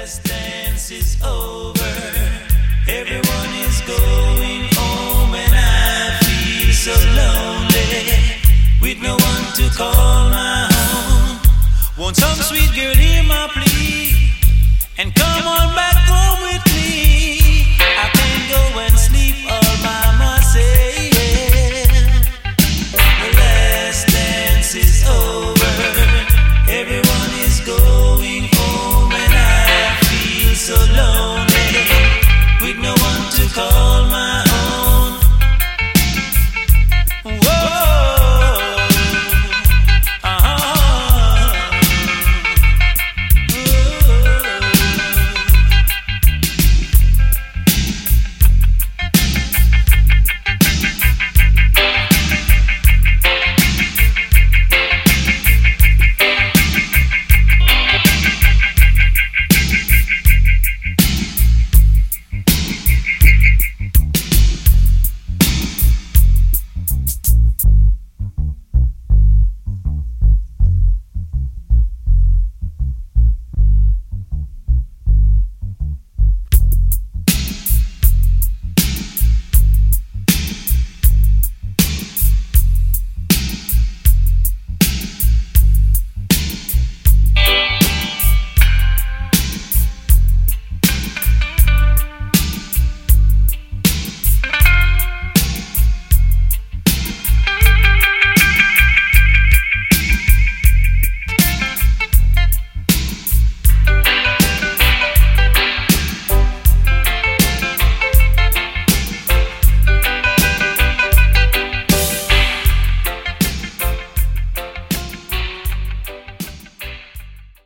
last dance is over. Everyone is going home and I feel so lonely, with no one to call my own. Won't some sweet girl hear my plea and come on back home with